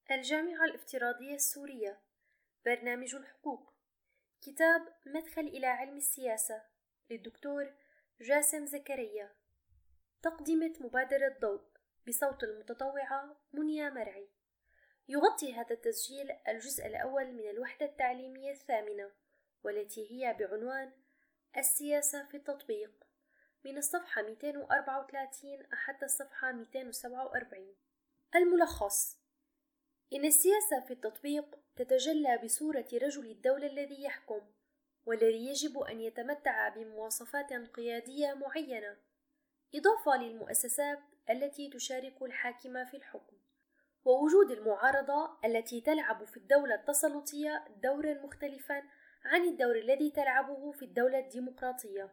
الجامعة الافتراضية السورية، برنامج الحقوق، كتاب مدخل إلى علم السياسة للدكتور جاسم زكريا، تقدمة مبادرة ضوء بصوت المتطوعة منيا مرعي. يغطي هذا التسجيل الجزء الأول من الوحدة التعليمية الثامنة، والتي هي بعنوان السياسة في التطبيق، من الصفحة 234 حتى الصفحة 247. الملخص: إن السياسة في التطبيق تتجلى بصورة رجل الدولة الذي يحكم، والذي يجب أن يتمتع بمواصفات قيادية معينة، إضافة للمؤسسات التي تشارك الحاكم في الحكم، ووجود المعارضة التي تلعب في الدولة التسلطية دورا مختلفا عن الدور الذي تلعبه في الدولة الديمقراطية.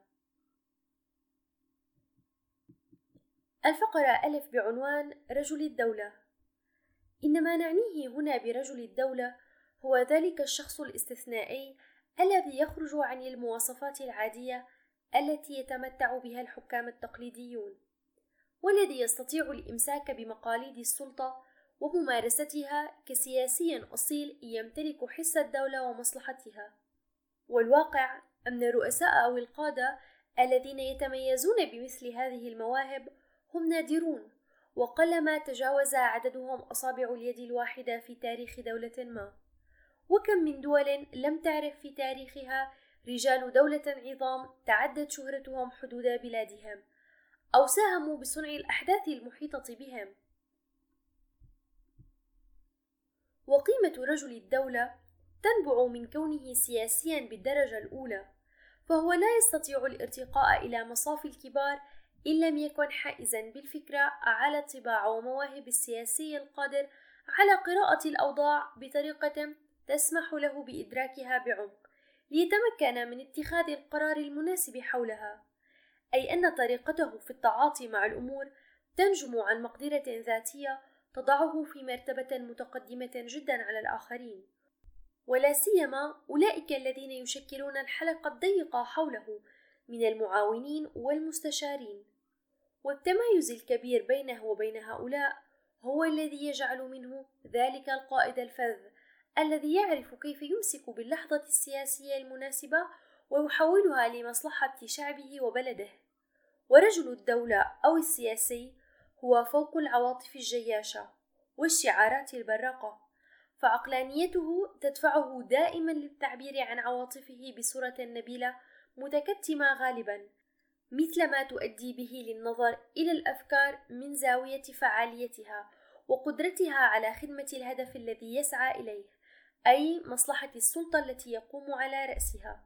الفقرة ألف بعنوان رجل الدولة. إن ما نعنيه هنا برجل الدولة هو ذلك الشخص الاستثنائي الذي يخرج عن المواصفات العادية التي يتمتع بها الحكام التقليديون، والذي يستطيع الإمساك بمقاليد السلطة وممارستها كسياسي أصيل يمتلك حس الدولة ومصلحتها. والواقع أن الرؤساء أو القادة الذين يتميزون بمثل هذه المواهب هم نادرون، وقلما تجاوز عددهم أصابع اليد الواحدة في تاريخ دولة ما. وكم من دول لم تعرف في تاريخها رجال دولة عظام تعدت شهرتهم حدود بلادهم، أو ساهموا بصنع الأحداث المحيطة بهم. وقيمة رجل الدولة تنبع من كونه سياسيا بالدرجة الأولى، فهو لا يستطيع الارتقاء إلى مصاف الكبار إن لم يكن حائزا بالفكرة على طباع ومواهب السياسي القادر على قراءة الأوضاع بطريقة تسمح له بإدراكها بعمق، ليتمكن من اتخاذ القرار المناسب حولها، أي أن طريقته في التعاطي مع الأمور تنجم عن مقدرة ذاتية تضعه في مرتبة متقدمة جدا على الآخرين، ولا سيما أولئك الذين يشكلون الحلقة الضيقة حوله من المعاونين والمستشارين. والتمايز الكبير بينه وبين هؤلاء هو الذي يجعل منه ذلك القائد الفذ الذي يعرف كيف يمسك باللحظة السياسية المناسبة ويحولها لمصلحة شعبه وبلده. ورجل الدولة أو السياسي هو فوق العواطف الجياشة والشعارات البراقة، فعقلانيته تدفعه دائما للتعبير عن عواطفه بصورة نبيلة متكتمة غالبا، مثلما تؤدي به للنظر إلى الأفكار من زاوية فعاليتها وقدرتها على خدمة الهدف الذي يسعى إليه، أي مصلحة السلطة التي يقوم على رأسها.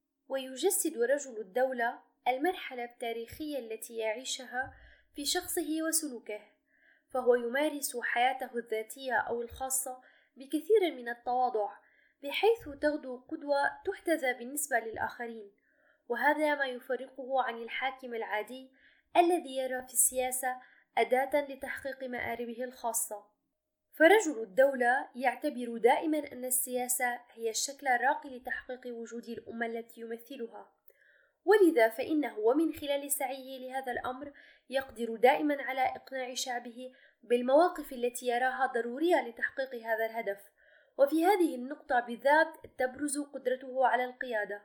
ويجسد رجل الدولة المرحلة التاريخية التي يعيشها في شخصه وسلوكه، فهو يمارس حياته الذاتية أو الخاصة بكثير من التواضع، بحيث تغدو قدوة تحتذى بالنسبة للآخرين، وهذا ما يفرقه عن الحاكم العادي الذي يرى في السياسة أداة لتحقيق مآربه الخاصة. فرجل الدولة يعتبر دائما أن السياسة هي الشكل الراقي لتحقيق وجود الأمة التي يمثلها، ولذا فإنه ومن خلال سعيه لهذا الأمر يقدر دائما على إقناع شعبه بالمواقف التي يراها ضرورية لتحقيق هذا الهدف. وفي هذه النقطة بالذات تبرز قدرته على القيادة.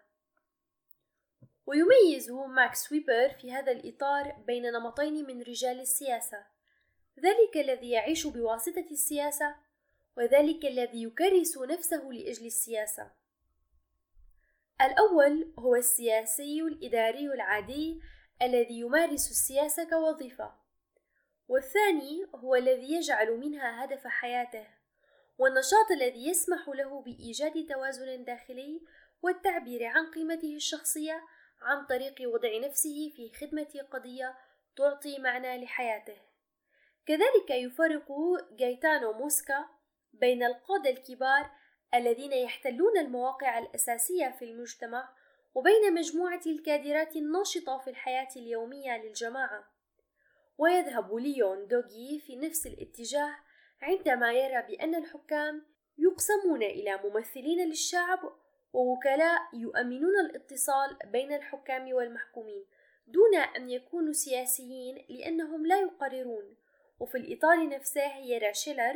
ويميز ماكس ويبر في هذا الإطار بين نمطين من رجال السياسة: ذلك الذي يعيش بواسطة السياسة، وذلك الذي يكرس نفسه لأجل السياسة. الأول هو السياسي الإداري العادي الذي يمارس السياسة كوظيفة، والثاني هو الذي يجعل منها هدف حياته، والنشاط الذي يسمح له بإيجاد توازن داخلي والتعبير عن قيمته الشخصية عن طريق وضع نفسه في خدمة قضية تعطي معنى لحياته. كذلك يفرق غايتانو موسكا بين القادة الكبار الذين يحتلون المواقع الأساسية في المجتمع وبين مجموعة الكادرات الناشطة في الحياة اليومية للجماعة. ويذهب ليون دوغي في نفس الاتجاه عندما يرى بأن الحكام يقسمون إلى ممثلين للشعب ووكلاء يؤمنون الاتصال بين الحكام والمحكومين دون أن يكونوا سياسيين لأنهم لا يقررون. وفي الإطار نفسه يرى شيلر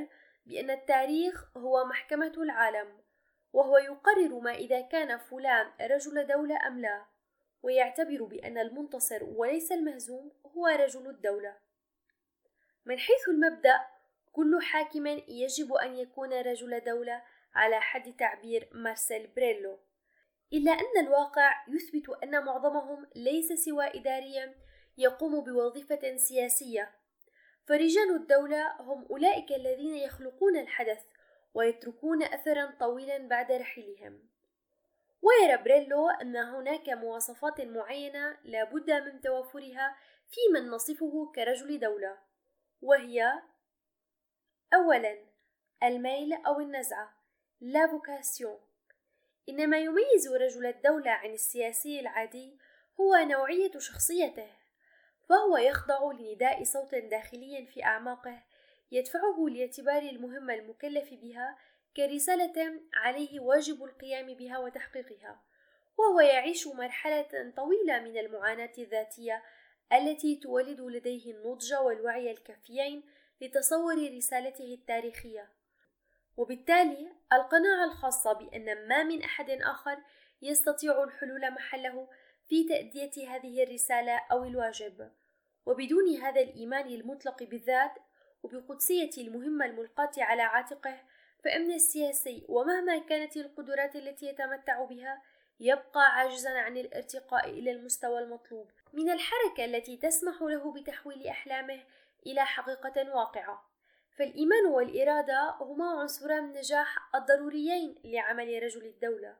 بأن التاريخ هو محكمة العالم، وهو يقرر ما إذا كان فلان رجل دولة أم لا، ويعتبر بأن المنتصر وليس المهزوم هو رجل الدولة. من حيث المبدأ، كل حاكم يجب أن يكون رجل دولة على حد تعبير مارسيل بريلو، إلا أن الواقع يثبت أن معظمهم ليس سوى إداريا يقوم بوظيفة سياسية، فرجال الدولة هم أولئك الذين يخلقون الحدث ويتركون أثرا طويلا بعد رحيلهم. ويرى بريلو أن هناك مواصفات معينة لا بد من توفرها في من نصفه كرجل دولة، وهي: أولا، الميل أو النزعة لا فوكاسيون. إن ما يميز رجل الدولة عن السياسي العادي هو نوعية شخصيته، فهو يخضع لنداء صوت داخلي في أعماقه يدفعه لاعتبار المهمة المكلف بها كرسالة عليه واجب القيام بها وتحقيقها، وهو يعيش مرحلة طويلة من المعاناة الذاتية التي تولد لديه النضج والوعي الكافيين لتصور رسالته التاريخية، وبالتالي القناعة الخاصة بأن ما من أحد آخر يستطيع الحلول محله في تأدية هذه الرسالة أو الواجب. وبدون هذا الإيمان المطلق بالذات وبقدسية المهمة الملقاة على عاتقه، فإن السياسي ومهما كانت القدرات التي يتمتع بها يبقى عاجزا عن الارتقاء إلى المستوى المطلوب من الحركة التي تسمح له بتحويل أحلامه إلى حقيقة واقعة. فالإيمان والإرادة هما عنصران النجاح الضروريين لعمل رجل الدولة.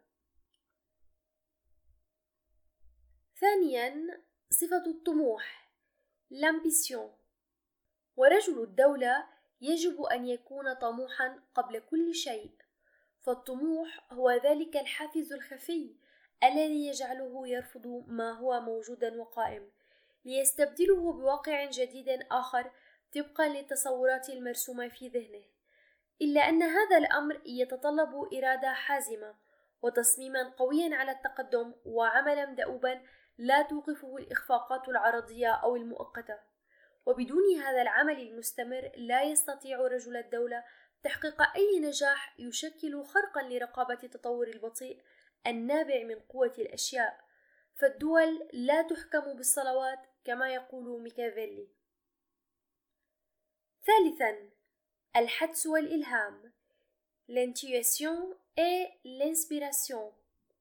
ثانيا، صفة الطموح l'ambition. ورجل الدولة يجب أن يكون طموحا قبل كل شيء، فالطموح هو ذلك الحافز الخفي الذي يجعله يرفض ما هو موجودا وقائم ليستبدله بواقع جديد آخر طبقا للتصورات المرسومة في ذهنه، إلا أن هذا الأمر يتطلب إرادة حازمة وتصميما قويا على التقدم وعملا دؤوبا لا توقفه الإخفاقات العرضية أو المؤقتة. وبدون هذا العمل المستمر لا يستطيع رجل الدولة تحقيق أي نجاح يشكل خرقا لرقابة التطور البطيء النابع من قوة الأشياء، فالدول لا تحكم بالصلوات كما يقول ميكافيلي. ثالثا، الحدس والإلهام l'intuition et l'inspiration.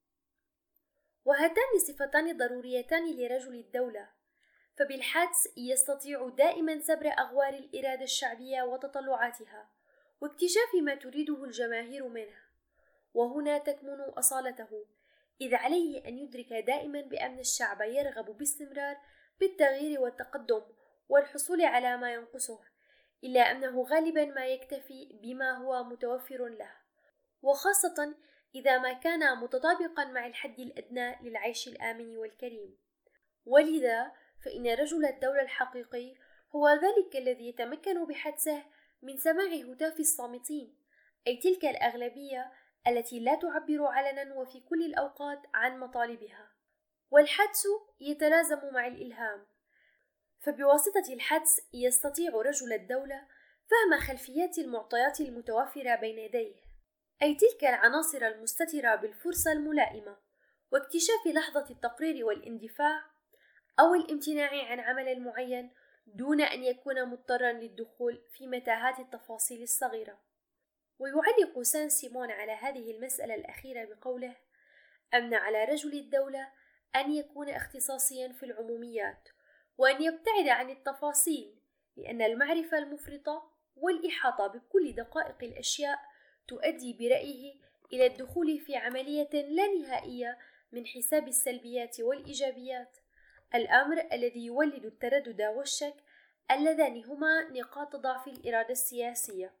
وهاتان صفتان ضروريتان لرجل الدولة، فبالحدس يستطيع دائما سبر أغوار الإرادة الشعبية وتطلعاتها واكتشاف ما تريده الجماهير منه، وهنا تكمن أصالته، إذ عليه أن يدرك دائما بأن الشعب يرغب باستمرار بالتغيير والتقدم والحصول على ما ينقصه، إلا أنه غالبا ما يكتفي بما هو متوفر له، وخاصة إذا ما كان متطابقا مع الحد الأدنى للعيش الآمن والكريم. ولذا فإن رجل الدولة الحقيقي هو ذلك الذي يتمكن بحدسه من سماع هتاف الصامتين، أي تلك الأغلبية التي لا تعبر علنا وفي كل الأوقات عن مطالبها. والحدس يتلازم مع الإلهام، فبواسطة الحدس يستطيع رجل الدولة فهم خلفيات المعطيات المتوفرة بين يديه، أي تلك العناصر المستترة بالفرصة الملائمة، واكتشاف لحظة التقرير والاندفاع أو الامتناع عن عمل معين دون أن يكون مضطرا للدخول في متاهات التفاصيل الصغيرة. ويعلق سان سيمون على هذه المسألة الأخيرة بقوله: أن على رجل الدولة أن يكون اختصاصيا في العموميات وأن يبتعد عن التفاصيل، لأن المعرفة المفرطة والإحاطة بكل دقائق الأشياء تؤدي برأيه إلى الدخول في عملية لا نهائية من حساب السلبيات والإيجابيات، الأمر الذي يولد التردد والشك اللذان هما نقاط ضعف الإرادة السياسية.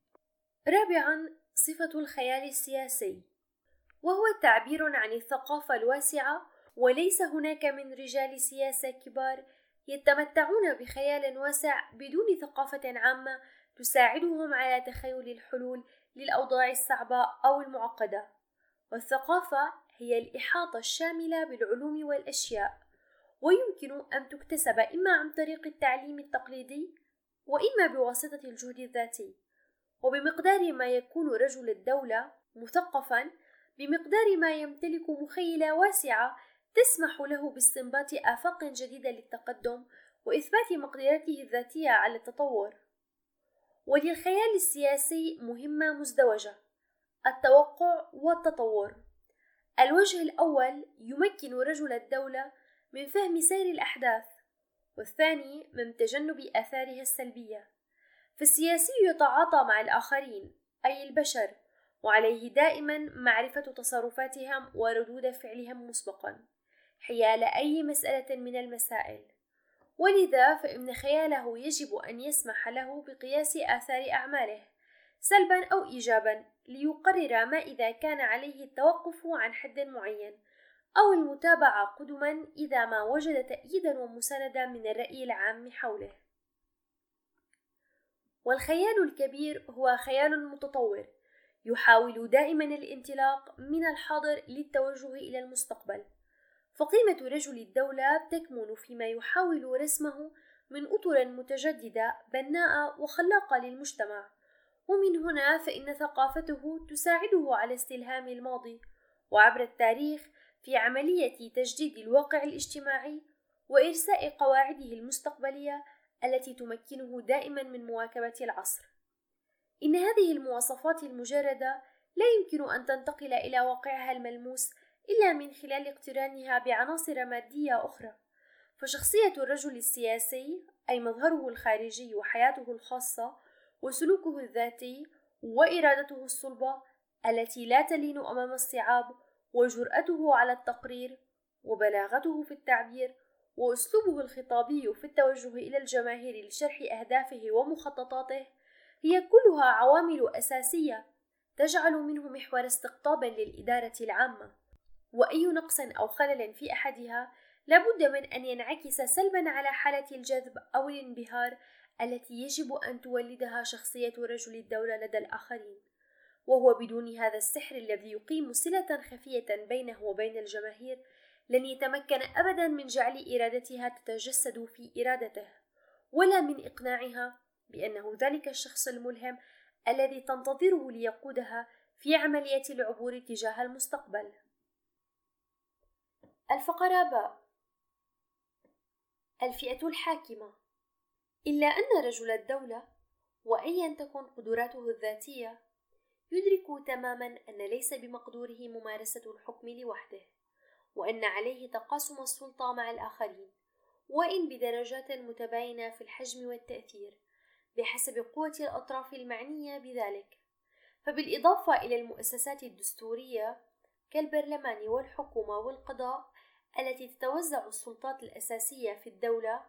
رابعا، صفة الخيال السياسي، وهو تعبير عن الثقافة الواسعة، وليس هناك من رجال سياسة كبار يتمتعون بخيال واسع بدون ثقافة عامة تساعدهم على تخيل الحلول للأوضاع الصعبة أو المعقدة. والثقافة هي الإحاطة الشاملة بالعلوم والأشياء، ويمكن أن تكتسب إما عن طريق التعليم التقليدي وإما بواسطة الجهد الذاتي. وبمقدار ما يكون رجل الدولة مثقفا، بمقدار ما يمتلك مخيلة واسعة تسمح له باستنباط آفاق جديدة للتقدم وإثبات مقدرته الذاتية على التطور. وللخيال السياسي مهمة مزدوجة: التوقع والتطور. الوجه الأول يمكن رجل الدولة من فهم سير الأحداث، والثاني من تجنب آثارها السلبية. فالسياسي يتعاطى مع الآخرين أي البشر، وعليه دائما معرفة تصرفاتهم وردود فعلهم مسبقا حيال أي مسألة من المسائل، ولذا فإن خياله يجب أن يسمح له بقياس آثار أعماله سلبا أو إيجابا ليقرر ما إذا كان عليه التوقف عن حد معين أو المتابعة قدما إذا ما وجد تأييدا ومساندا من الرأي العام حوله. والخيال الكبير هو خيال متطور يحاول دائما الانطلاق من الحاضر للتوجه إلى المستقبل. فقيمة رجل الدولة تكمن فيما يحاول رسمه من أطر متجددة بناءة وخلاقة للمجتمع، ومن هنا فإن ثقافته تساعده على استلهام الماضي وعبر التاريخ في عملية تجديد الواقع الاجتماعي وإرساء قواعده المستقبلية التي تمكنه دائما من مواكبة العصر. إن هذه المواصفات المجردة لا يمكن أن تنتقل إلى واقعها الملموس إلا من خلال اقترانها بعناصر مادية أخرى. فشخصية الرجل السياسي أي مظهره الخارجي وحياته الخاصة وسلوكه الذاتي وإرادته الصلبة التي لا تلين أمام الصعاب، وجرأته على التقرير، وبلاغته في التعبير، وأسلوبه الخطابي في التوجه إلى الجماهير لشرح أهدافه ومخططاته، هي كلها عوامل أساسية تجعل منه محور استقطاب للإدارة العامة، وأي نقص أو خلل في أحدها لابد من أن ينعكس سلبا على حالة الجذب أو الانبهار التي يجب أن تولدها شخصية رجل الدولة لدى الآخرين، وهو بدون هذا السحر الذي يقيم صلة خفية بينه وبين الجماهير لن يتمكن أبدا من جعل إرادتها تتجسد في إرادته، ولا من إقناعها بأنه ذلك الشخص الملهم الذي تنتظره ليقودها في عملية العبور تجاه المستقبل. الفقرة باء: الفئة الحاكمة. إلا أن رجل الدولة وأيا تكن قدراته الذاتية يدرك تماما أن ليس بمقدوره ممارسة الحكم لوحده، وأن عليه تقاسم السلطة مع الآخرين، وإن بدرجات متباينة في الحجم والتأثير بحسب قوة الأطراف المعنية بذلك. فبالإضافة إلى المؤسسات الدستورية كالبرلمان والحكومة والقضاء التي تتوزع السلطات الأساسية في الدولة،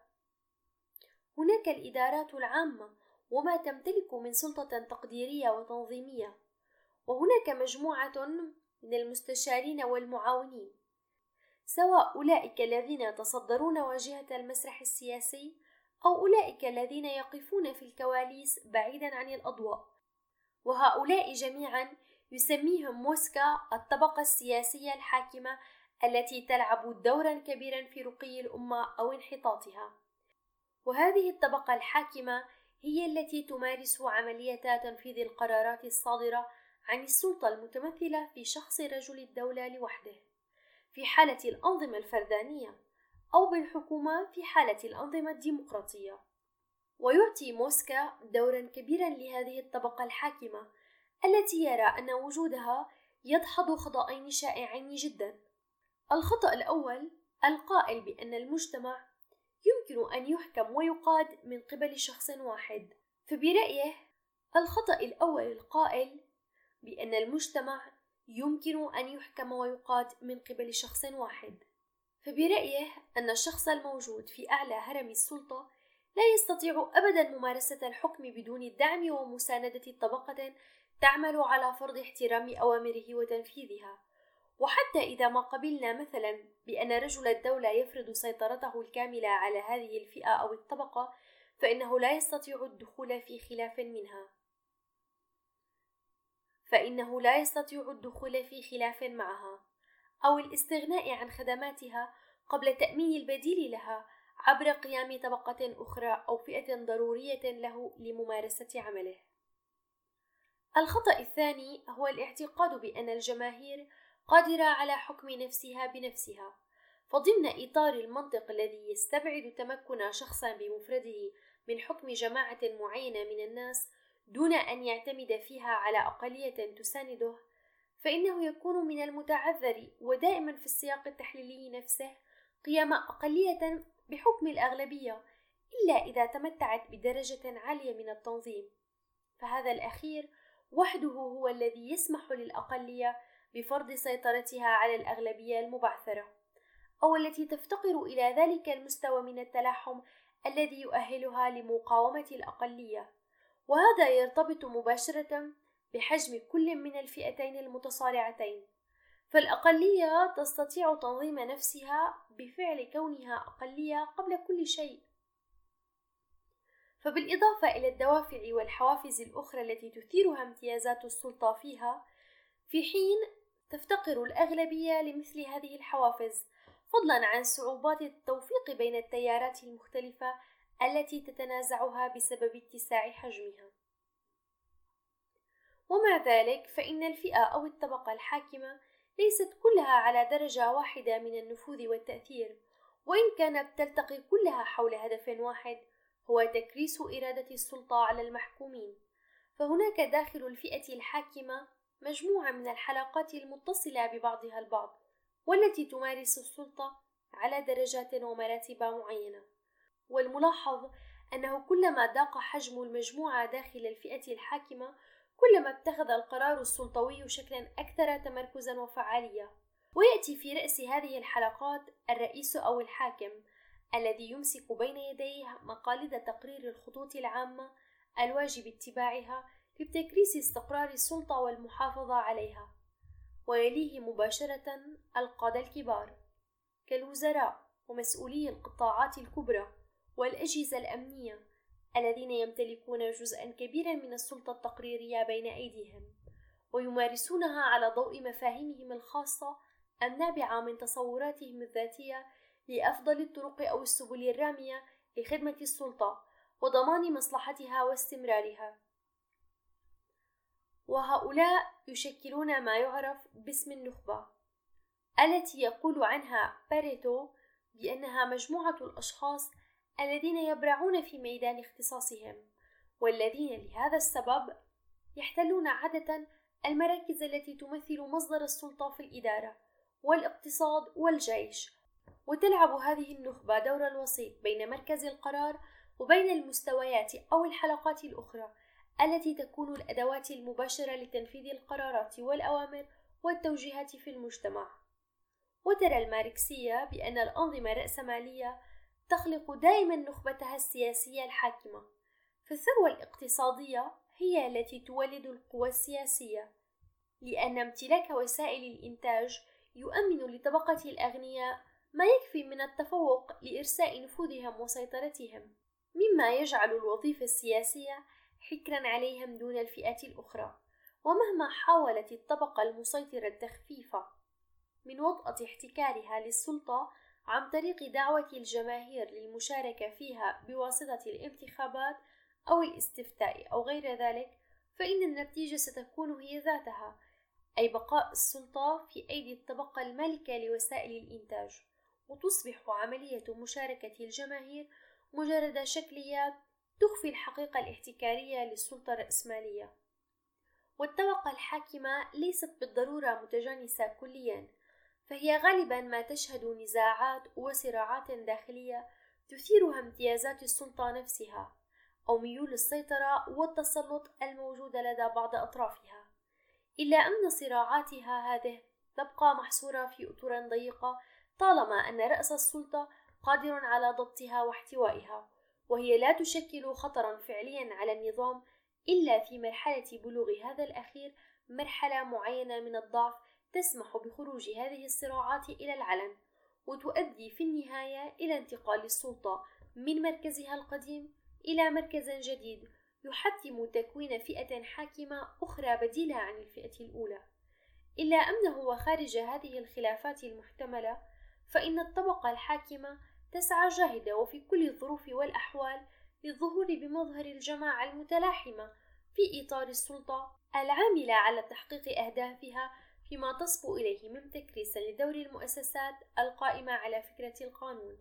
هناك الإدارات العامة وما تمتلك من سلطة تقديرية وتنظيمية، وهناك مجموعة من المستشارين والمعاونين، سواء أولئك الذين يتصدرون واجهة المسرح السياسي أو أولئك الذين يقفون في الكواليس بعيدا عن الأضواء، وهؤلاء جميعا يسميهم موسكا الطبقة السياسية الحاكمة التي تلعب دورا كبيرا في رقي الأمة أو انحطاطها. وهذه الطبقة الحاكمة هي التي تمارس عملية تنفيذ القرارات الصادرة عن السلطة المتمثلة في شخص رجل الدولة لوحده في حالة الأنظمة الفردانية، أو بالحكومة في حالة الأنظمة الديمقراطية. ويعطي موسكا دورا كبيرا لهذه الطبقة الحاكمة التي يرى أن وجودها يدحض خطأين شائعين جدا. الخطأ الأول القائل بأن المجتمع يمكن أن يحكم ويقاد من قبل شخص واحد. فبرأيه الخطأ الأول القائل بأن المجتمع يمكن أن يحكم ويقاد من قبل شخص واحد، فبرأيه أن الشخص الموجود في أعلى هرم السلطة لا يستطيع أبدا ممارسة الحكم بدون الدعم ومساندة طبقة تعمل على فرض احترام أوامره وتنفيذها. وحتى إذا ما قبلنا مثلا بأن رجل الدولة يفرض سيطرته الكاملة على هذه الفئة أو الطبقة، فإنه لا يستطيع الدخول في خلاف معها أو الاستغناء عن خدماتها قبل تأمين البديل لها عبر قيام طبقة أخرى أو فئة ضرورية له لممارسة عمله. الخطأ الثاني هو الاعتقاد بأن الجماهير قادرة على حكم نفسها بنفسها، فضمن إطار المنطق الذي يستبعد تمكن شخص بمفرده من حكم جماعة معينة من الناس دون أن يعتمد فيها على أقلية تسانده، فإنه يكون من المتعذر ودائما في السياق التحليلي نفسه قيام أقلية بحكم الأغلبية إلا إذا تمتعت بدرجة عالية من التنظيم، فهذا الأخير وحده هو الذي يسمح للأقلية بفرض سيطرتها على الأغلبية المبعثرة، أو التي تفتقر إلى ذلك المستوى من التلاحم الذي يؤهلها لمقاومة الأقلية، وهذا يرتبط مباشرة بحجم كل من الفئتين المتصارعتين، فالأقلية تستطيع تنظيم نفسها بفعل كونها أقلية قبل كل شيء. فبالإضافة إلى الدوافع والحوافز الأخرى التي تثيرها امتيازات السلطة فيها، في حين تفتقر الأغلبية لمثل هذه الحوافز، فضلا عن صعوبات التوفيق بين التيارات المختلفة التي تتنازعها بسبب اتساع حجمها. ومع ذلك فإن الفئة أو الطبقة الحاكمة ليست كلها على درجة واحدة من النفوذ والتأثير، وإن كانت تلتقي كلها حول هدف واحد هو تكريس إرادة السلطة على المحكومين. فهناك داخل الفئة الحاكمة مجموعة من الحلقات المتصلة ببعضها البعض، والتي تمارس السلطة على درجات ومراتب معينة، والملاحظ أنه كلما ضاق حجم المجموعة داخل الفئة الحاكمة كلما اتخذ القرار السلطوي شكلا أكثر تمركزا وفعالية، ويأتي في رأس هذه الحلقات الرئيس أو الحاكم الذي يمسك بين يديه مقاليد تقرير الخطوط العامة الواجب اتباعها لتكريس استقرار السلطة والمحافظة عليها، ويليه مباشرة القادة الكبار كالوزراء ومسؤولي القطاعات الكبرى والأجهزة الأمنية الذين يمتلكون جزءا كبيرا من السلطة التقريرية بين أيديهم، ويمارسونها على ضوء مفاهيمهم الخاصة النابعة من تصوراتهم الذاتية لأفضل الطرق أو السبل الرامية لخدمة السلطة وضمان مصلحتها واستمرارها. وهؤلاء يشكلون ما يعرف باسم النخبة، التي يقول عنها باريتو بأنها مجموعة الأشخاص الذين يبرعون في ميدان اختصاصهم، والذين لهذا السبب يحتلون عادة المراكز التي تمثل مصدر السلطة في الإدارة والاقتصاد والجيش، وتلعب هذه النخبة دور الوسيط بين مركز القرار وبين المستويات أو الحلقات الأخرى التي تكون الأدوات المباشرة لتنفيذ القرارات والأوامر والتوجيهات في المجتمع. وترى الماركسية بأن الأنظمة الرأسمالية تخلق دائما نخبتها السياسية الحاكمة، فالثروة الاقتصادية هي التي تولد القوى السياسية، لأن امتلاك وسائل الإنتاج يؤمن لطبقة الأغنياء ما يكفي من التفوق لإرساء نفوذهم وسيطرتهم، مما يجعل الوظيفة السياسية حكرا عليهم دون الفئات الأخرى. ومهما حاولت الطبقة المسيطرة التخفيف من وطأة احتكارها للسلطة عن طريق دعوة الجماهير للمشاركة فيها بواسطة الانتخابات أو الاستفتاء أو غير ذلك، فإن النتيجة ستكون هي ذاتها، أي بقاء السلطة في أيدي الطبقة المالكة لوسائل الإنتاج، وتصبح عملية مشاركة الجماهير مجرد شكليات تخفي الحقيقة الاحتكارية للسلطة الرأسمالية. والطبقة الحاكمة ليست بالضرورة متجانسة كليا، فهي غالبا ما تشهد نزاعات وصراعات داخلية تثيرها امتيازات السلطة نفسها أو ميول السيطرة والتسلط الموجودة لدى بعض أطرافها، إلا أن صراعاتها هذه تبقى محصورة في أطر ضيقة طالما أن رأس السلطة قادر على ضبطها واحتوائها، وهي لا تشكل خطرا فعليا على النظام إلا في مرحلة بلوغ هذا الأخير مرحلة معينة من الضعف تسمح بخروج هذه الصراعات إلى العلن، وتؤدي في النهاية إلى انتقال السلطة من مركزها القديم إلى مركز جديد يحتم تكوين فئة حاكمة أخرى بديلة عن الفئة الأولى. إلا أنه وخارج هذه الخلافات المحتملة فإن الطبقة الحاكمة تسعى جاهدة وفي كل الظروف والأحوال للظهور بمظهر الجماعة المتلاحمة في إطار السلطة العاملة على تحقيق أهدافها فيما تصبو إليه من تكريس لدور المؤسسات القائمة على فكرة القانون.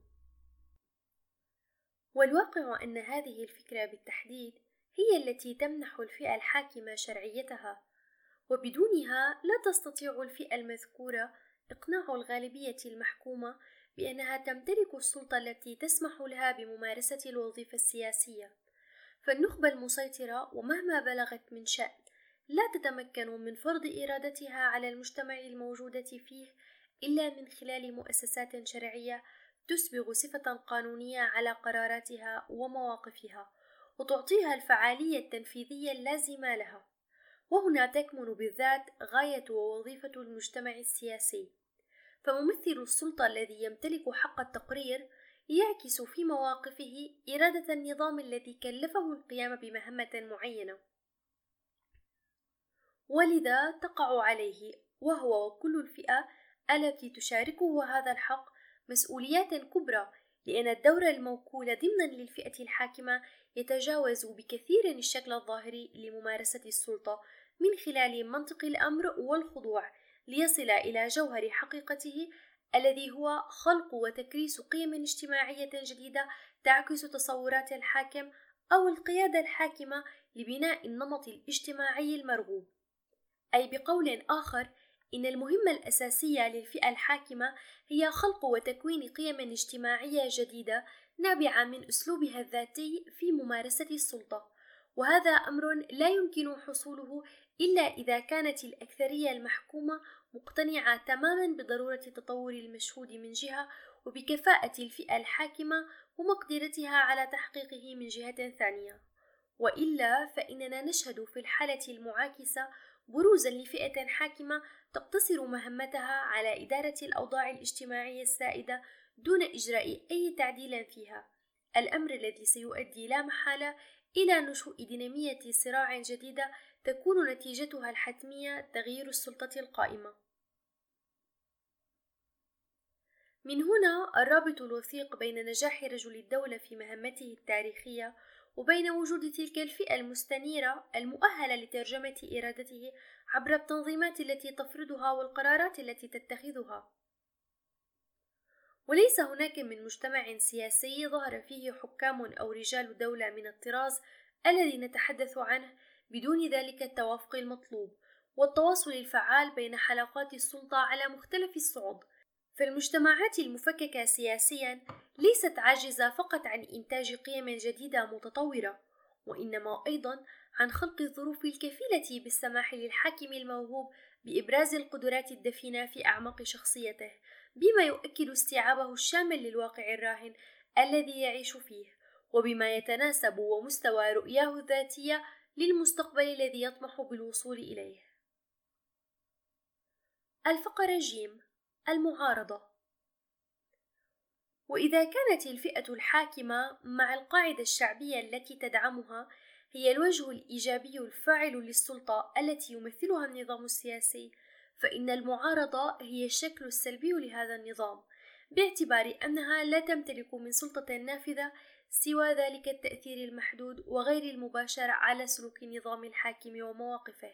والواقع أن هذه الفكرة بالتحديد هي التي تمنح الفئة الحاكمة شرعيتها، وبدونها لا تستطيع الفئة المذكورة إقناع الغالبية المحكومة بأنها تمتلك السلطة التي تسمح لها بممارسة الوظيفة السياسية. فالنخبة المسيطرة ومهما بلغت من شأن لا تتمكن من فرض إرادتها على المجتمع الموجودة فيه إلا من خلال مؤسسات شرعية تسبغ صفة قانونية على قراراتها ومواقفها وتعطيها الفعالية التنفيذية اللازمة لها. وهنا تكمن بالذات غاية ووظيفة المجتمع السياسي، فممثل السلطة الذي يمتلك حق التقرير يعكس في مواقفه إرادة النظام الذي كلفه القيام بمهمة معينة، ولذا تقع عليه وهو وكل الفئة التي تشاركه هذا الحق مسؤوليات كبرى، لأن الدور الموكول ضمنا للفئة الحاكمة يتجاوز بكثير الشكل الظاهري لممارسة السلطة من خلال منطق الأمر والخضوع، ليصل إلى جوهر حقيقته الذي هو خلق وتكريس قيم اجتماعية جديدة تعكس تصورات الحاكم أو القيادة الحاكمة لبناء النمط الاجتماعي المرغوب. أي بقول آخر، إن المهمة الأساسية للفئة الحاكمة هي خلق وتكوين قيم اجتماعية جديدة نابعة من أسلوبها الذاتي في ممارسة السلطة، وهذا أمر لا يمكن حصوله إلا إذا كانت الأكثرية المحكومة مقتنعة تماما بضرورة التطور المشهود من جهة، وبكفاءة الفئة الحاكمة ومقدرتها على تحقيقه من جهة ثانية. وإلا فإننا نشهد في الحالة المعاكسة بروزا لفئة حاكمة تقتصر مهمتها على إدارة الأوضاع الاجتماعية السائدة دون إجراء أي تعديل فيها، الأمر الذي سيؤدي لا محالة إلى نشوء دينامية صراع جديدة تكون نتيجتها الحتمية تغيير السلطة القائمة. من هنا الرابط الوثيق بين نجاح رجل الدولة في مهمته التاريخية وبين وجود تلك الفئة المستنيرة المؤهلة لترجمة إرادته عبر التنظيمات التي تفرضها والقرارات التي تتخذها. وليس هناك من مجتمع سياسي ظهر فيه حكام أو رجال دولة من الطراز الذي نتحدث عنه بدون ذلك التوافق المطلوب والتواصل الفعال بين حلقات السلطة على مختلف الصعد. فالمجتمعات المفككة سياسيا ليست عاجزة فقط عن إنتاج قيم جديدة متطورة، وإنما أيضا عن خلق الظروف الكفيلة بالسماح للحاكم الموهوب بإبراز القدرات الدفينة في أعماق شخصيته، بما يؤكد استيعابه الشامل للواقع الراهن الذي يعيش فيه، وبما يتناسب ومستوى رؤياه الذاتية للمستقبل الذي يطمح بالوصول إليه. الفقرة جيم: المعارضة. وإذا كانت الفئة الحاكمة مع القاعدة الشعبية التي تدعمها هي الوجه الإيجابي الفاعل للسلطة التي يمثلها النظام السياسي، فإن المعارضة هي الشكل السلبي لهذا النظام، باعتبار أنها لا تمتلك من سلطة نافذة سوى ذلك التأثير المحدود وغير المباشر على سلوك النظام الحاكم ومواقفه.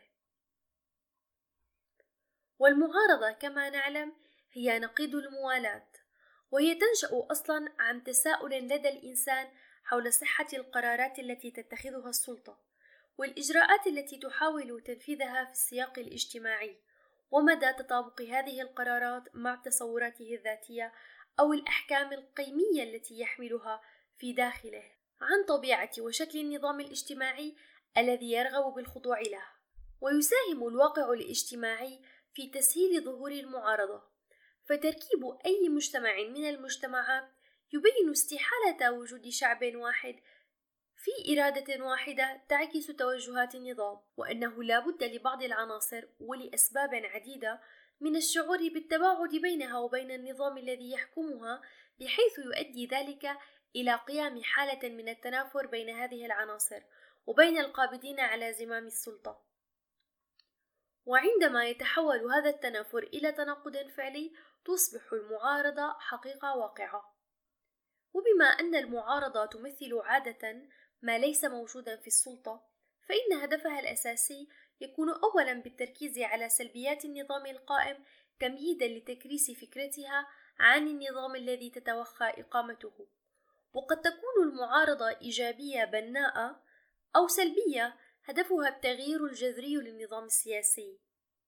والمعارضة كما نعلم هي نقيض الموالاة، وهي تنشأ أصلا عن تساؤل لدى الإنسان حول صحة القرارات التي تتخذها السلطة والإجراءات التي تحاول تنفيذها في السياق الاجتماعي، ومدى تطابق هذه القرارات مع تصوراته الذاتية أو الأحكام القيمية التي يحملها في داخله عن طبيعة وشكل النظام الاجتماعي الذي يرغب بالخضوع له. ويساهم الواقع الاجتماعي في تسهيل ظهور المعارضة، فتركيب أي مجتمع من المجتمعات يبين استحالة وجود شعب واحد في إرادة واحدة تعكس توجهات النظام، وأنه لا بد لبعض العناصر ولأسباب عديدة من الشعور بالتباعد بينها وبين النظام الذي يحكمها، بحيث يؤدي ذلك إلى قيام حالة من التنافر بين هذه العناصر وبين القابضين على زمام السلطة. وعندما يتحول هذا التنافر إلى تناقض فعلي تصبح المعارضة حقيقة واقعة. وبما أن المعارضة تمثل عادة ما ليس موجودا في السلطة، فإن هدفها الأساسي يكون أولاً بالتركيز على سلبيات النظام القائم تمهيداً لتكريس فكرتها عن النظام الذي تتوخى إقامته. وقد تكون المعارضة إيجابية بناءة أو سلبية هدفها التغيير الجذري للنظام السياسي.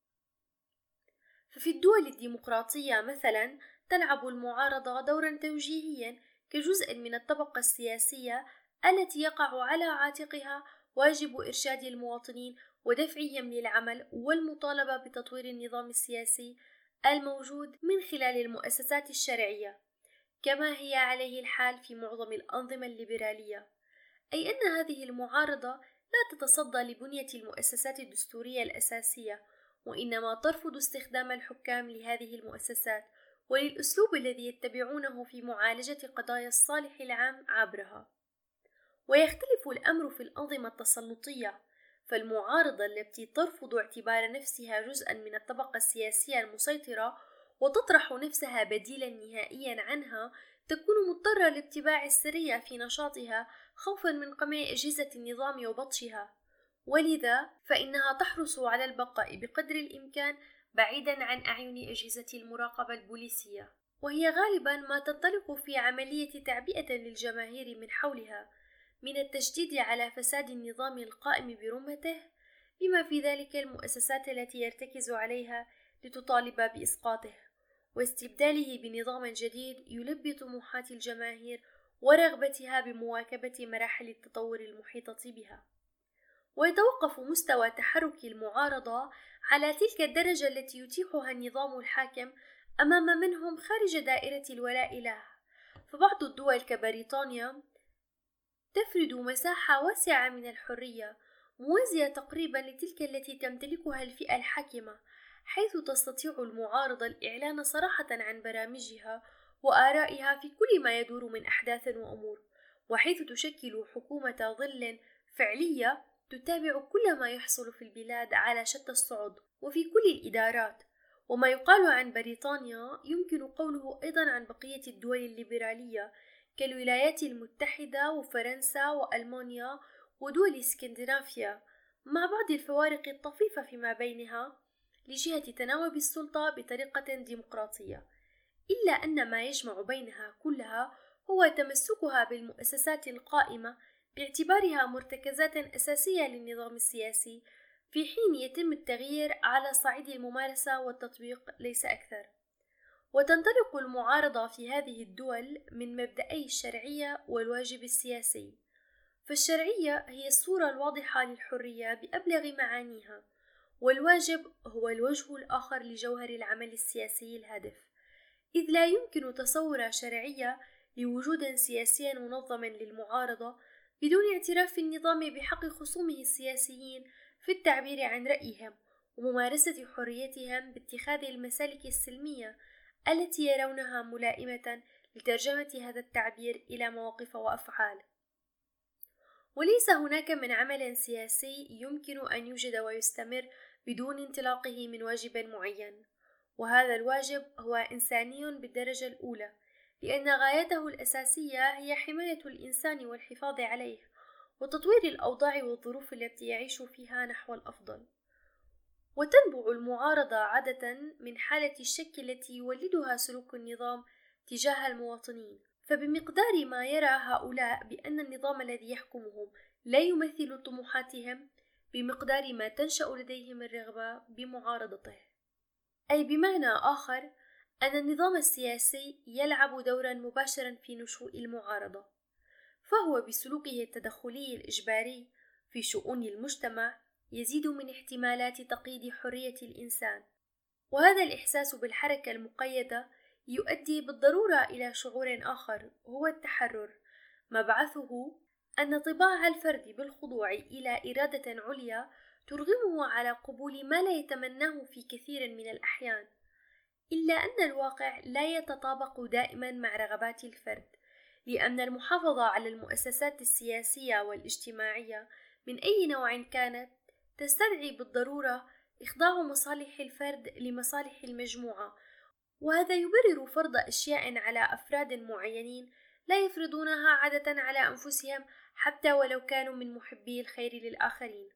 ففي الدول الديمقراطية مثلا تلعب المعارضة دورا توجيهيا كجزء من الطبقة السياسية التي يقع على عاتقها واجب إرشاد المواطنين ودفعهم للعمل والمطالبة بتطوير النظام السياسي الموجود من خلال المؤسسات الشرعية، كما هي عليه الحال في معظم الأنظمة الليبرالية. أي أن هذه المعارضة لا تتصدى لبنية المؤسسات الدستورية الأساسية، وإنما ترفض استخدام الحكام لهذه المؤسسات وللأسلوب الذي يتبعونه في معالجة قضايا الصالح العام عبرها. ويختلف الأمر في الأنظمة التسلطية، فالمعارضة التي ترفض اعتبار نفسها جزءا من الطبقة السياسية المسيطرة وتطرح نفسها بديلا نهائيا عنها تكون مضطرة لاتباع السرية في نشاطها خوفا من قمع أجهزة النظام وبطشها، ولذا فإنها تحرص على البقاء بقدر الإمكان بعيدا عن أعين أجهزة المراقبة البوليسية، وهي غالبا ما تنطلق في عملية تعبئة للجماهير من حولها من التشديد على فساد النظام القائم برمته، بما في ذلك المؤسسات التي يرتكز عليها لتطالب بإسقاطه واستبداله بنظام جديد يلبي طموحات الجماهير ورغبتها بمواكبة مراحل التطور المحيطة بها. ويتوقف مستوى تحرك المعارضة على تلك الدرجة التي يتيحها النظام الحاكم أمام من هم خارج دائرة الولاء له، فبعض الدول كبريطانيا تفرد مساحة واسعة من الحرية موازية تقريبا لتلك التي تمتلكها الفئة الحاكمة، حيث تستطيع المعارضة الإعلان صراحة عن برامجها وآرائها في كل ما يدور من أحداث وأمور، وحيث تشكل حكومة ظل فعلية تتابع كل ما يحصل في البلاد على شتى الصعد وفي كل الإدارات. وما يقال عن بريطانيا يمكن قوله أيضا عن بقية الدول الليبرالية كالولايات المتحدة وفرنسا وألمانيا ودول اسكندنافيا، مع بعض الفوارق الطفيفة فيما بينها لجهة تناوب السلطة بطريقة ديمقراطية، إلا أن ما يجمع بينها كلها هو تمسكها بالمؤسسات القائمة باعتبارها مرتكزات أساسية للنظام السياسي، في حين يتم التغيير على صعيد الممارسة والتطبيق ليس أكثر. وتنطلق المعارضة في هذه الدول من مبدأي الشرعية والواجب السياسي، فالشرعية هي الصورة الواضحة للحرية بأبلغ معانيها، والواجب هو الوجه الآخر لجوهر العمل السياسي الهادف، إذ لا يمكن تصور شرعية لوجود سياسي منظم للمعارضة بدون اعتراف النظام بحق خصومه السياسيين في التعبير عن رأيهم وممارسة حريتهم باتخاذ المسالك السلمية التي يرونها ملائمة لترجمة هذا التعبير إلى مواقف وأفعال. وليس هناك من عمل سياسي يمكن أن يوجد ويستمر بدون انطلاقه من واجب معين، وهذا الواجب هو إنساني بالدرجة الأولى، لأن غايته الأساسية هي حماية الإنسان والحفاظ عليه وتطوير الأوضاع والظروف التي يعيش فيها نحو الأفضل. وتنبع المعارضة عادة من حالة الشك التي يولدها سلوك النظام تجاه المواطنين، فبمقدار ما يرى هؤلاء بأن النظام الذي يحكمهم لا يمثل طموحاتهم بمقدار ما تنشأ لديهم الرغبة بمعارضته. أي بمعنى آخر أن النظام السياسي يلعب دورا مباشرا في نشوء المعارضة، فهو بسلوكه التدخلي الإجباري في شؤون المجتمع يزيد من احتمالات تقييد حرية الإنسان، وهذا الإحساس بالحركة المقيدة يؤدي بالضرورة إلى شعور آخر هو التحرر، مبعثه أن طباع الفرد بالخضوع إلى إرادة عليا ترغمه على قبول ما لا يتمناه في كثير من الأحيان، إلا أن الواقع لا يتطابق دائما مع رغبات الفرد، لأن المحافظة على المؤسسات السياسية والاجتماعية من أي نوع كانت تستدعي بالضرورة إخضاع مصالح الفرد لمصالح المجموعة، وهذا يبرر فرض أشياء على أفراد معينين لا يفرضونها عادة على أنفسهم حتى ولو كانوا من محبي الخير للآخرين.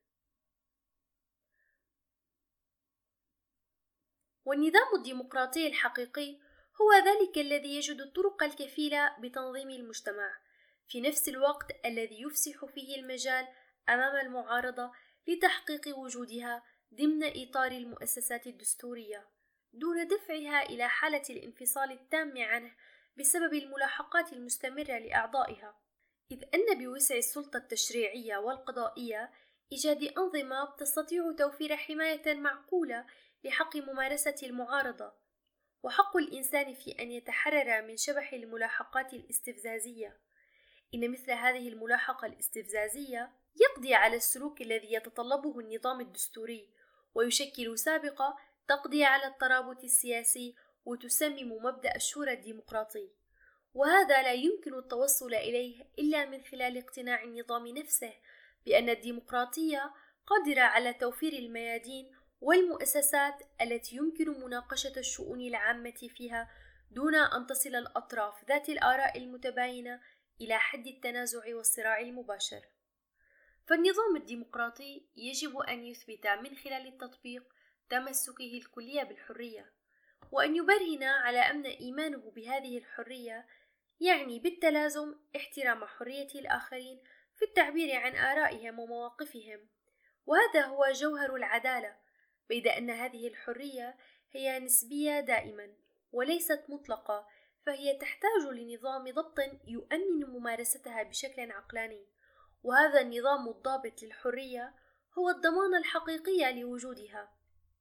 والنظام الديمقراطي الحقيقي هو ذلك الذي يجد الطرق الكفيلة بتنظيم المجتمع، في نفس الوقت الذي يفسح فيه المجال أمام المعارضة لتحقيق وجودها ضمن إطار المؤسسات الدستورية، دون دفعها إلى حالة الانفصال التام عنه بسبب الملاحقات المستمرة لأعضائها، إذ أن بوسع السلطة التشريعية والقضائية إيجاد أنظمة تستطيع توفير حماية معقولة لحق ممارسة المعارضة، وحق الإنسان في أن يتحرر من شبح الملاحقات الاستفزازية. إن مثل هذه الملاحقة الاستفزازية يقضي على السلوك الذي يتطلبه النظام الدستوري، ويشكل سابقة تقضي على الترابط السياسي وتسمم مبدأ الشورى الديمقراطي، وهذا لا يمكن التوصل إليه إلا من خلال اقتناع النظام نفسه بأن الديمقراطية قادرة على توفير الميادين والمؤسسات التي يمكن مناقشة الشؤون العامة فيها دون أن تصل الأطراف ذات الآراء المتباينة إلى حد التنازع والصراع المباشر. فالنظام الديمقراطي يجب أن يثبت من خلال التطبيق تمسكه الكلي بالحرية، وأن يبرهن على أن إيمانه بهذه الحرية يعني بالتلازم احترام حرية الآخرين في التعبير عن آرائهم ومواقفهم، وهذا هو جوهر العدالة، بيد أن هذه الحرية هي نسبية دائما وليست مطلقة، فهي تحتاج لنظام ضبط يؤمن ممارستها بشكل عقلاني، وهذا النظام الضابط للحرية هو الضمان الحقيقي لوجودها.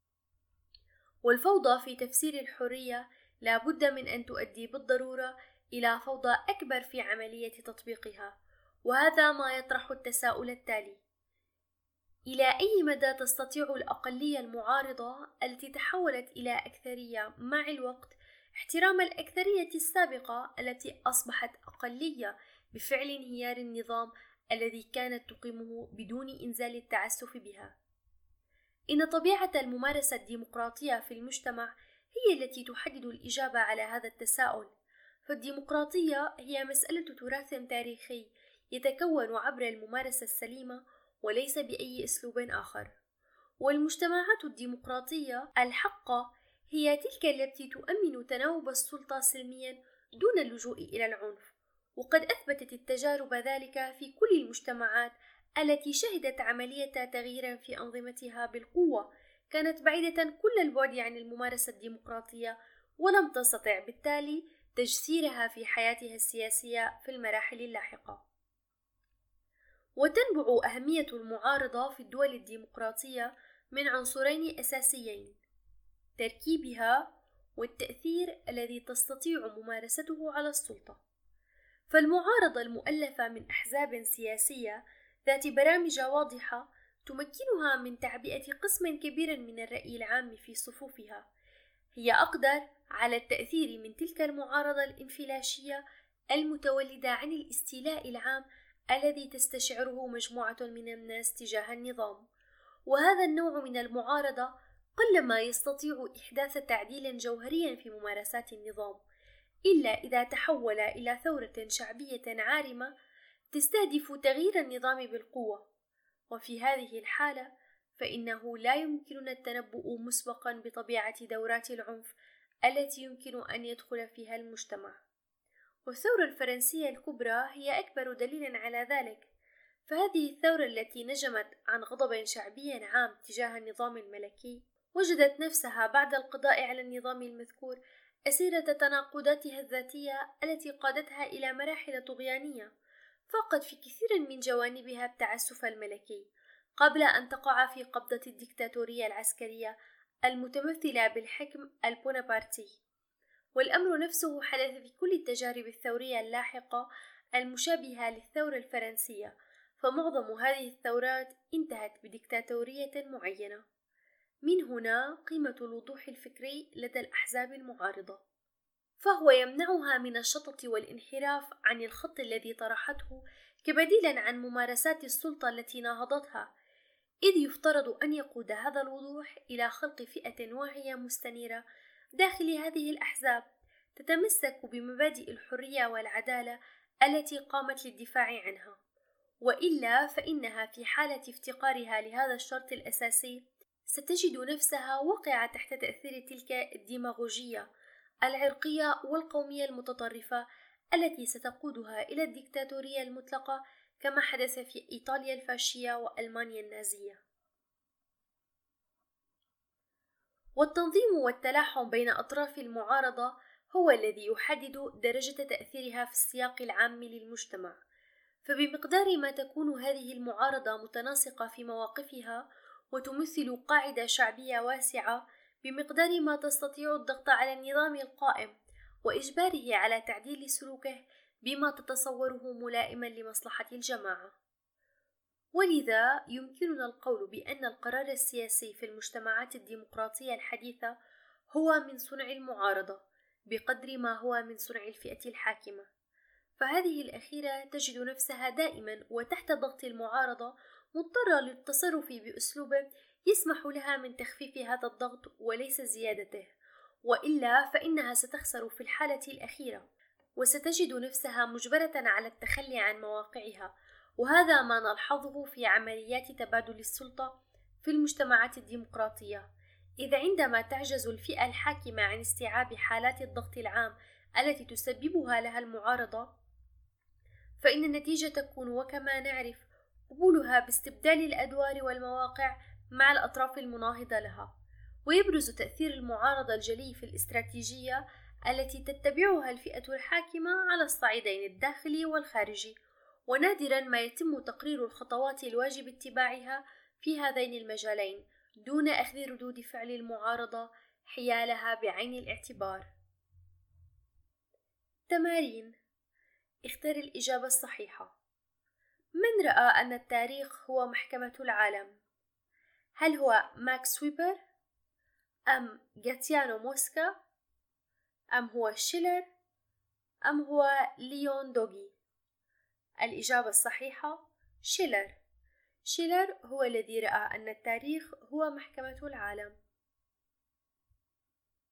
والفوضى في تفسير الحرية لا بد من أن تؤدي بالضرورة إلى فوضى أكبر في عملية تطبيقها، وهذا ما يطرح التساؤل التالي: إلى أي مدى تستطيع الأقلية المعارضة التي تحولت إلى أكثرية مع الوقت احترام الأكثرية السابقة التي أصبحت أقلية بفعل انهيار النظام الذي كانت تقيمه بدون إنزال التعسف بها؟ إن طبيعة الممارسة الديمقراطية في المجتمع هي التي تحدد الإجابة على هذا التساؤل، فالديمقراطية هي مسألة تراث تاريخي يتكون عبر الممارسة السليمة وليس بأي أسلوب آخر. والمجتمعات الديمقراطية الحقة هي تلك التي تؤمن تناوب السلطة سلميا دون اللجوء إلى العنف، وقد أثبتت التجارب ذلك في كل المجتمعات التي شهدت عملية تغيير في أنظمتها بالقوة كانت بعيدة كل البعد عن الممارسة الديمقراطية، ولم تستطع بالتالي تجسيرها في حياتها السياسية في المراحل اللاحقة. وتنبع أهمية المعارضة في الدول الديمقراطية من عنصرين أساسيين: تركيبها والتأثير الذي تستطيع ممارسته على السلطة. فالمعارضة المؤلفة من أحزاب سياسية ذات برامج واضحة تمكنها من تعبئة قسم كبير من الرأي العام في صفوفها، هي أقدر على التأثير من تلك المعارضة الانفلاشية المتولدة عن الاستيلاء العام الذي تستشعره مجموعة من الناس تجاه النظام. وهذا النوع من المعارضة قلما يستطيع إحداث تعديل جوهري في ممارسات النظام، إلا إذا تحول إلى ثورة شعبية عارمة تستهدف تغيير النظام بالقوة، وفي هذه الحالة فإنه لا يمكننا التنبؤ مسبقا بطبيعة دورات العنف التي يمكن أن يدخل فيها المجتمع. والثورة الفرنسية الكبرى هي أكبر دليل على ذلك، فهذه الثورة التي نجمت عن غضب شعبي عام تجاه النظام الملكي وجدت نفسها بعد القضاء على النظام المذكور أسيرة تناقضاتها الذاتية التي قادتها إلى مراحل طغيانية فقد في كثير من جوانبها التعسف الملكي قبل أن تقع في قبضة الديكتاتورية العسكرية المتمثلة بالحكم البونابرتي. والأمر نفسه حدث في كل التجارب الثورية اللاحقة المشابهة للثورة الفرنسية، فمعظم هذه الثورات انتهت بديكتاتورية معينة. من هنا قيمة الوضوح الفكري لدى الأحزاب المعارضة، فهو يمنعها من الشطط والانحراف عن الخط الذي طرحته كبديل عن ممارسات السلطة التي ناهضتها، إذ يفترض أن يقود هذا الوضوح إلى خلق فئة واعية مستنيرة داخل هذه الأحزاب تتمسك بمبادئ الحرية والعدالة التي قامت للدفاع عنها، وإلا فإنها في حالة افتقارها لهذا الشرط الأساسي ستجد نفسها وقعت تحت تأثير تلك الديماغوجية العرقية والقومية المتطرفة التي ستقودها إلى الديكتاتورية المطلقة كما حدث في إيطاليا الفاشية وألمانيا النازية. والتنظيم والتلاحم بين أطراف المعارضة هو الذي يحدد درجة تأثيرها في السياق العام للمجتمع، فبمقدار ما تكون هذه المعارضة متناسقة في مواقفها وتمثل قاعدة شعبية واسعة، بمقدار ما تستطيع الضغط على النظام القائم وإجباره على تعديل سلوكه بما تتصوره ملائما لمصلحة الجماعة. ولذا يمكننا القول بأن القرار السياسي في المجتمعات الديمقراطية الحديثة هو من صنع المعارضة بقدر ما هو من صنع الفئة الحاكمة، فهذه الأخيرة تجد نفسها دائما وتحت ضغط المعارضة مضطرة للتصرف بأسلوب يسمح لها من تخفيف هذا الضغط وليس زيادته، وإلا فإنها ستخسر في الحالة الأخيرة وستجد نفسها مجبرة على التخلي عن مواقعها. وهذا ما نلحظه في عمليات تبادل السلطة في المجتمعات الديمقراطية، إذ عندما تعجز الفئة الحاكمة عن استيعاب حالات الضغط العام التي تسببها لها المعارضة، فإن النتيجة تكون وكما نعرف قبولها باستبدال الأدوار والمواقع مع الأطراف المناهضة لها. ويبرز تأثير المعارضة الجلي في الاستراتيجية التي تتبعها الفئة الحاكمة على الصعيدين الداخلي والخارجي، ونادرا ما يتم تقرير الخطوات الواجب اتباعها في هذين المجالين دون أخذ ردود فعل المعارضة حيالها بعين الاعتبار. تمارين: اختر الإجابة الصحيحة. من رأى أن التاريخ هو محكمة العالم؟ هل هو ماكس ويبر أم غاتيانو موسكا أم هو شيلر أم هو ليون دوغي؟ الإجابة الصحيحة شيلر. شيلر هو الذي رأى أن التاريخ هو محكمة العالم.